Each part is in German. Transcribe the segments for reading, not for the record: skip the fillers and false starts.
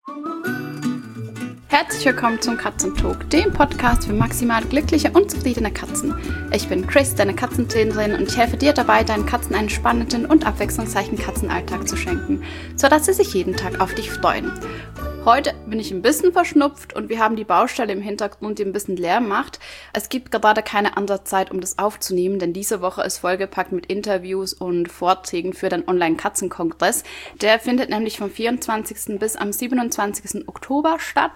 Herzlich willkommen zum Katzentalk, dem Podcast für maximal glückliche und zufriedene Katzen. Ich bin Chris, deine Katzentrainerin, und ich helfe dir dabei, deinen Katzen einen spannenden und abwechslungsreichen Katzenalltag zu schenken, sodass sie sich jeden Tag auf dich freuen. Heute bin ich ein bisschen verschnupft und wir haben die Baustelle im Hintergrund, die ein bisschen Lärm macht. Es gibt gerade keine andere Zeit, um das aufzunehmen, denn diese Woche ist vollgepackt mit Interviews und Vorträgen für den Online-Katzenkongress. Der findet nämlich vom 24. bis am 27. Oktober statt.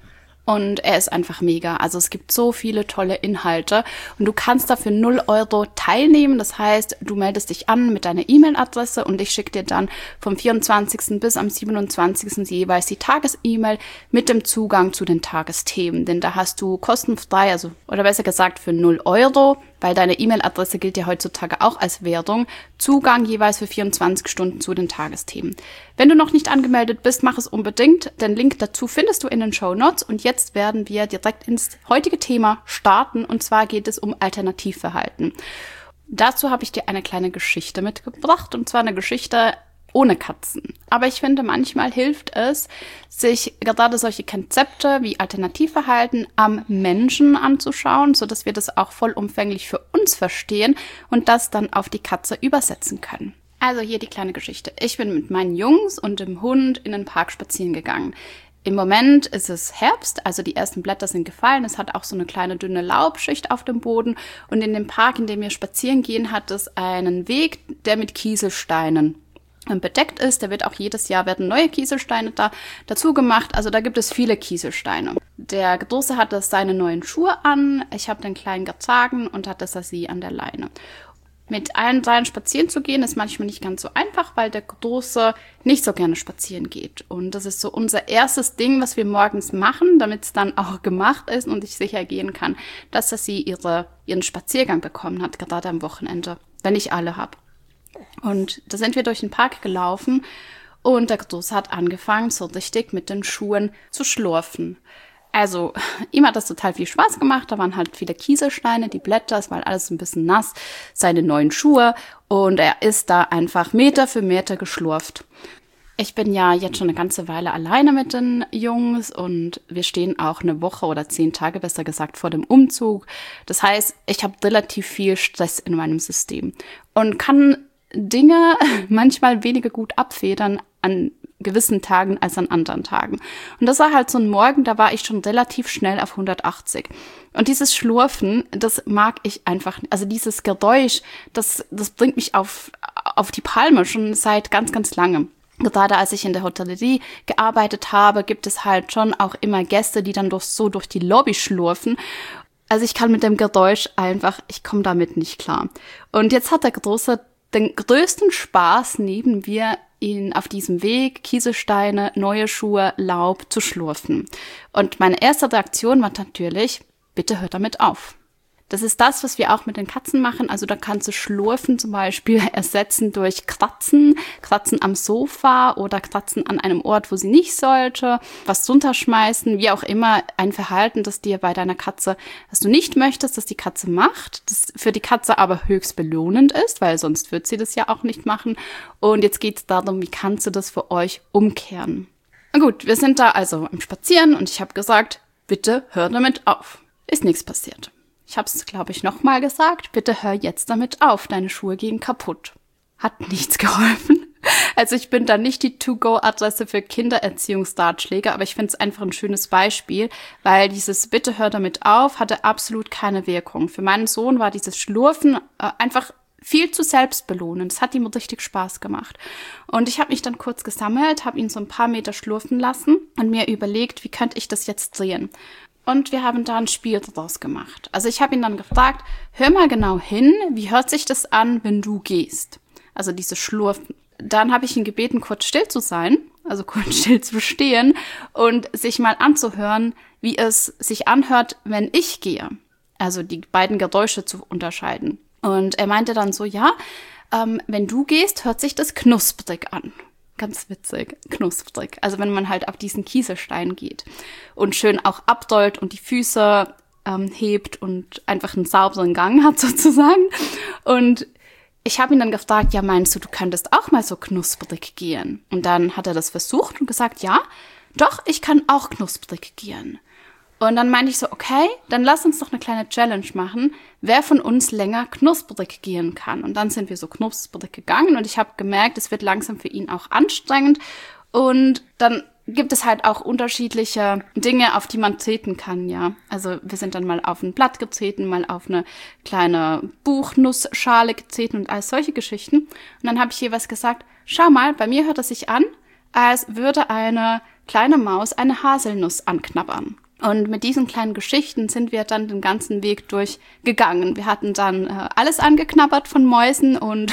Und er ist einfach mega. Also es gibt so viele tolle Inhalte und du kannst dafür 0 € teilnehmen. Das heißt, du meldest dich an mit deiner E-Mail-Adresse und ich schicke dir dann vom 24. bis am 27. jeweils die Tages-E-Mail mit dem Zugang zu den Tagesthemen. Denn da hast du kostenfrei, oder besser gesagt für 0 €, weil deine E-Mail-Adresse gilt ja heutzutage auch als Währung, Zugang jeweils für 24 Stunden zu den Tagesthemen. Wenn du noch nicht angemeldet bist, mach es unbedingt. Den Link dazu findest du in den Shownotes. Und jetzt werden wir direkt ins heutige Thema starten. Und zwar geht es um Alternativverhalten. Dazu habe ich dir eine kleine Geschichte mitgebracht. Und zwar eine Geschichte ohne Katzen. Aber ich finde, manchmal hilft es, sich gerade solche Konzepte wie Alternativverhalten am Menschen anzuschauen, sodass wir das auch vollumfänglich für uns verstehen und das dann auf die Katze übersetzen können. Also hier die kleine Geschichte. Ich bin mit meinen Jungs und dem Hund in den Park spazieren gegangen. Im Moment ist es Herbst, also die ersten Blätter sind gefallen. Es hat auch so eine kleine dünne Laubschicht auf dem Boden. Und in dem Park, in dem wir spazieren gehen, hat es einen Weg, der mit Kieselsteinen bedeckt ist. Da wird auch jedes Jahr werden neue Kieselsteine dazu gemacht. Also da gibt es viele Kieselsteine. Der Große hatte seine neuen Schuhe an. Ich habe den Kleinen getragen und hatte sie an der Leine. Mit allen dreien spazieren zu gehen, ist manchmal nicht ganz so einfach, weil der Große nicht so gerne spazieren geht. Und das ist so unser erstes Ding, was wir morgens machen, damit es dann auch gemacht ist und ich sicher gehen kann, dass sie ihren Spaziergang bekommen hat, gerade am Wochenende, wenn ich alle habe. Und da sind wir durch den Park gelaufen und der Große hat angefangen, so richtig mit den Schuhen zu schlurfen. Also, ihm hat das total viel Spaß gemacht. Da waren halt viele Kieselsteine, die Blätter, es war alles ein bisschen nass, seine neuen Schuhe und er ist da einfach Meter für Meter geschlurft. Ich bin ja jetzt schon eine ganze Weile alleine mit den Jungs und wir stehen auch eine Woche oder 10 Tage, besser gesagt, vor dem Umzug. Das heißt, ich habe relativ viel Stress in meinem System und kann Dinge manchmal weniger gut abfedern an gewissen Tagen als an anderen Tagen. Und das war halt so ein Morgen, da war ich schon relativ schnell auf 180. Und dieses Schlurfen, das mag ich einfach, also dieses Geräusch, das bringt mich auf die Palme schon seit ganz, ganz langem. Gerade als ich in der Hotellerie gearbeitet habe, gibt es halt schon auch immer Gäste, die dann durch die Lobby schlurfen. Also ich kann mit dem Geräusch einfach, ich komme damit nicht klar. Und jetzt hat der Große den größten Spaß neben mir, ihn auf diesem Weg, Kieselsteine, neue Schuhe, Laub zu schlurfen. Und meine erste Reaktion war natürlich, bitte hör damit auf. Das ist das, was wir auch mit den Katzen machen. Also da kannst du Schlurfen zum Beispiel ersetzen durch Kratzen am Sofa oder Kratzen an einem Ort, wo sie nicht sollte, was drunter schmeißen, wie auch immer, ein Verhalten, das dir bei deiner Katze, das du nicht möchtest, dass die Katze macht, das für die Katze aber höchst belohnend ist, weil sonst wird sie das ja auch nicht machen. Und jetzt geht es darum, wie kannst du das für euch umkehren? Na gut, wir sind da also am Spazieren und ich habe gesagt, bitte hör damit auf. Ist nichts passiert. Ich habe es, glaube ich, nochmal gesagt. Bitte hör jetzt damit auf. Deine Schuhe gehen kaputt. Hat nichts geholfen. Also ich bin da nicht die To-Go-Adresse für Kindererziehungsratschläge, aber ich finde es einfach ein schönes Beispiel, weil dieses Bitte hör damit auf hatte absolut keine Wirkung. Für meinen Sohn war dieses Schlurfen einfach viel zu selbstbelohnend. Es hat ihm richtig Spaß gemacht. Und ich habe mich dann kurz gesammelt, habe ihn so ein paar Meter schlurfen lassen und mir überlegt, wie könnte ich das jetzt drehen? Und wir haben da ein Spiel draus gemacht. Also ich habe ihn dann gefragt, hör mal genau hin, wie hört sich das an, wenn du gehst? Also diese Schlurfen. Dann habe ich ihn gebeten, kurz still zu sein, also kurz still zu stehen und sich mal anzuhören, wie es sich anhört, wenn ich gehe. Also die beiden Geräusche zu unterscheiden. Und er meinte dann so, ja, wenn du gehst, hört sich das knusprig an. Ganz witzig, knusprig. Also wenn man halt auf diesen Kieselstein geht und schön auch abdollt und die Füße hebt und einfach einen sauberen Gang hat sozusagen. Und ich habe ihn dann gefragt, ja, meinst du könntest auch mal so knusprig gehen? Und dann hat er das versucht und gesagt, ja, doch, ich kann auch knusprig gehen. Und dann meinte ich so, okay, dann lass uns doch eine kleine Challenge machen, wer von uns länger knusprig gehen kann. Und dann sind wir so knusprig gegangen und ich habe gemerkt, es wird langsam für ihn auch anstrengend. Und dann gibt es halt auch unterschiedliche Dinge, auf die man treten kann, ja. Also wir sind dann mal auf ein Blatt getreten, mal auf eine kleine Buchnussschale getreten und all solche Geschichten. Und dann habe ich jeweils gesagt, schau mal, bei mir hört es sich an, als würde eine kleine Maus eine Haselnuss anknabbern. Und mit diesen kleinen Geschichten sind wir dann den ganzen Weg durchgegangen. Wir hatten dann alles angeknabbert von Mäusen und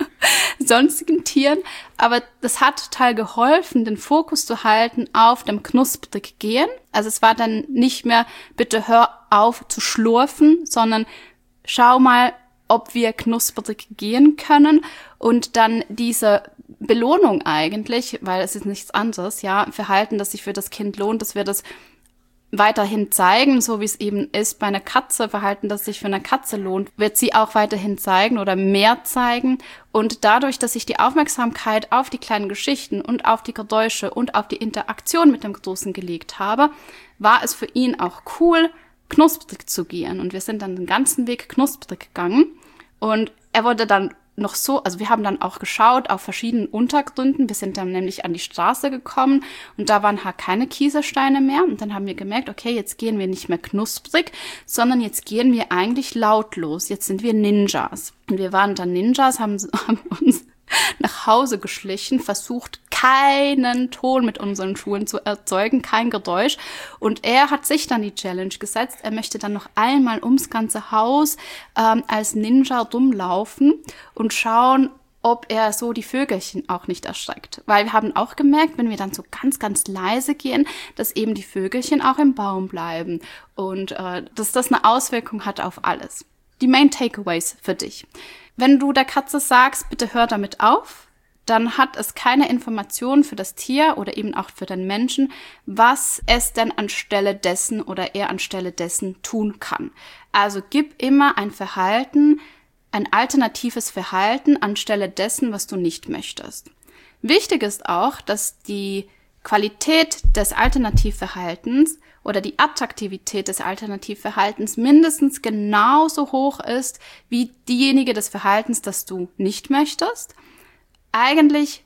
sonstigen Tieren, aber das hat total geholfen, den Fokus zu halten auf dem knusprig gehen. Also es war dann nicht mehr, bitte hör auf zu schlurfen, sondern schau mal, ob wir knusprig gehen können und dann diese Belohnung eigentlich, weil es ist nichts anderes, ja, Verhalten, das sich für das Kind lohnt, dass wir das weiterhin zeigen, so wie es eben ist bei einer Katze, Verhalten, das sich für eine Katze lohnt, wird sie auch weiterhin zeigen oder mehr zeigen. Und dadurch, dass ich die Aufmerksamkeit auf die kleinen Geschichten und auf die Geräusche und auf die Interaktion mit dem Großen gelegt habe, war es für ihn auch cool, knusprig zu gehen. Und wir sind dann den ganzen Weg knusprig gegangen. Und er wurde dann noch so, also wir haben dann auch geschaut auf verschiedenen Untergründen. Wir sind dann nämlich an die Straße gekommen und da waren halt keine Kieselsteine mehr. Und dann haben wir gemerkt, okay, jetzt gehen wir nicht mehr knusprig, sondern jetzt gehen wir eigentlich lautlos. Jetzt sind wir Ninjas. Und wir waren dann Ninjas, haben uns nach Hause geschlichen, versucht, keinen Ton mit unseren Schuhen zu erzeugen, kein Geräusch. Und er hat sich dann die Challenge gesetzt, er möchte dann noch einmal ums ganze Haus als Ninja rumlaufen und schauen, ob er so die Vögelchen auch nicht erschreckt. Weil wir haben auch gemerkt, wenn wir dann so ganz, ganz leise gehen, dass eben die Vögelchen auch im Baum bleiben und dass das eine Auswirkung hat auf alles. Die Main Takeaways für dich. Wenn du der Katze sagst, bitte hör damit auf, dann hat es keine Information für das Tier oder eben auch für den Menschen, was es denn anstelle dessen oder er anstelle dessen tun kann. Also gib immer ein Verhalten, ein alternatives Verhalten anstelle dessen, was du nicht möchtest. Wichtig ist auch, dass die Qualität des Alternativverhaltens oder die Attraktivität des Alternativverhaltens mindestens genauso hoch ist wie diejenige des Verhaltens, das du nicht möchtest. Eigentlich,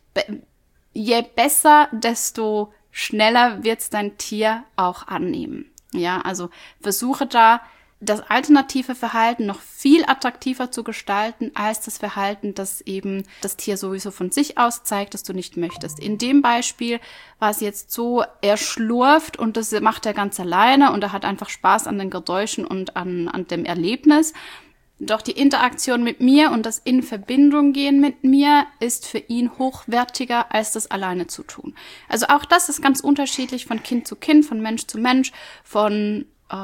je besser, desto schneller wird's dein Tier auch annehmen. Ja, also versuche da das alternative Verhalten noch viel attraktiver zu gestalten als das Verhalten, das eben das Tier sowieso von sich aus zeigt, dass du nicht möchtest. In dem Beispiel war es jetzt so, er schlurft und das macht er ganz alleine und er hat einfach Spaß an den Geräuschen und an dem Erlebnis. Doch die Interaktion mit mir und das in Verbindung gehen mit mir ist für ihn hochwertiger, als das alleine zu tun. Also auch das ist ganz unterschiedlich von Kind zu Kind, von Mensch zu Mensch, von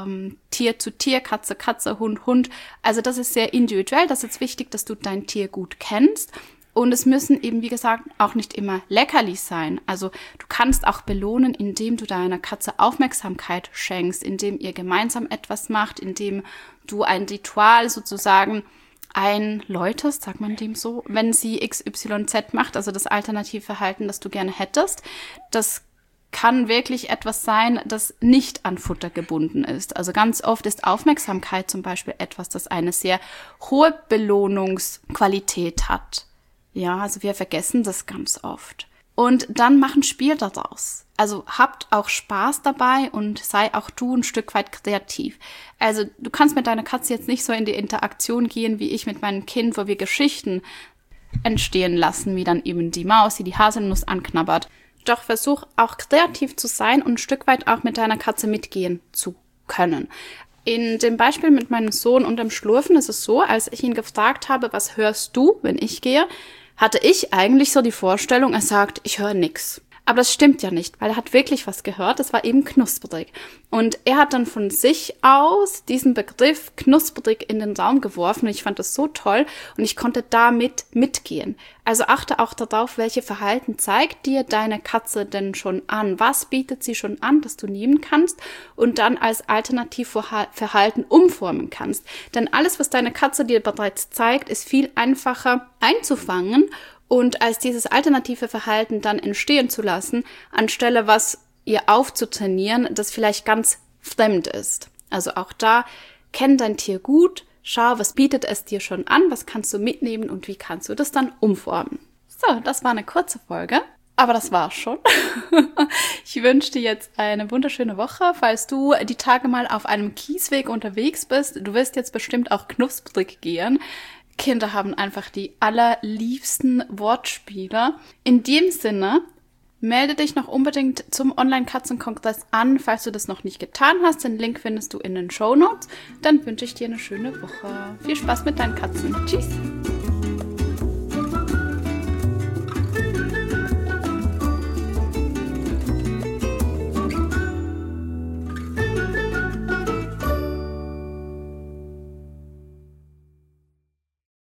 Tier zu Tier, Katze, Katze, Hund, Hund. Also das ist sehr individuell. Das ist wichtig, dass du dein Tier gut kennst. Und es müssen eben, wie gesagt, auch nicht immer Leckerlis sein. Also du kannst auch belohnen, indem du deiner Katze Aufmerksamkeit schenkst, indem ihr gemeinsam etwas macht, indem du ein Ritual sozusagen einläutest, sagt man dem so, wenn sie XYZ macht, also das Alternativverhalten, das du gerne hättest. Das kann wirklich etwas sein, das nicht an Futter gebunden ist. Also ganz oft ist Aufmerksamkeit zum Beispiel etwas, das eine sehr hohe Belohnungsqualität hat. Ja, also wir vergessen das ganz oft. Und dann mach ein Spiel daraus. Also habt auch Spaß dabei und sei auch du ein Stück weit kreativ. Also du kannst mit deiner Katze jetzt nicht so in die Interaktion gehen, wie ich mit meinem Kind, wo wir Geschichten entstehen lassen, wie dann eben die Maus, die Haselnuss anknabbert. Doch versuch auch kreativ zu sein und ein Stück weit auch mit deiner Katze mitgehen zu können. In dem Beispiel mit meinem Sohn und dem Schlurfen ist es so, als ich ihn gefragt habe, was hörst du, wenn ich gehe, hatte ich eigentlich so die Vorstellung, er sagt, ich höre nix. Aber das stimmt ja nicht, weil er hat wirklich was gehört, das war eben knusprig. Und er hat dann von sich aus diesen Begriff knusprig in den Raum geworfen und ich fand das so toll und ich konnte damit mitgehen. Also achte auch darauf, welche Verhalten zeigt dir deine Katze denn schon an? Was bietet sie schon an, das du nehmen kannst und dann als Alternativverhalten umformen kannst? Denn alles, was deine Katze dir bereits zeigt, ist viel einfacher einzufangen und als dieses alternative Verhalten dann entstehen zu lassen, anstelle was ihr aufzutrainieren, das vielleicht ganz fremd ist. Also auch da, kenn dein Tier gut, schau, was bietet es dir schon an, was kannst du mitnehmen und wie kannst du das dann umformen. So, das war eine kurze Folge, aber das war's schon. Ich wünsche dir jetzt eine wunderschöne Woche. Falls du die Tage mal auf einem Kiesweg unterwegs bist, du wirst jetzt bestimmt auch knusprig gehen. Kinder haben einfach die allerliebsten Wortspiele. In dem Sinne, melde dich noch unbedingt zum Online-Katzenkongress an, falls du das noch nicht getan hast. Den Link findest du in den Shownotes. Dann wünsche ich dir eine schöne Woche. Viel Spaß mit deinen Katzen. Tschüss!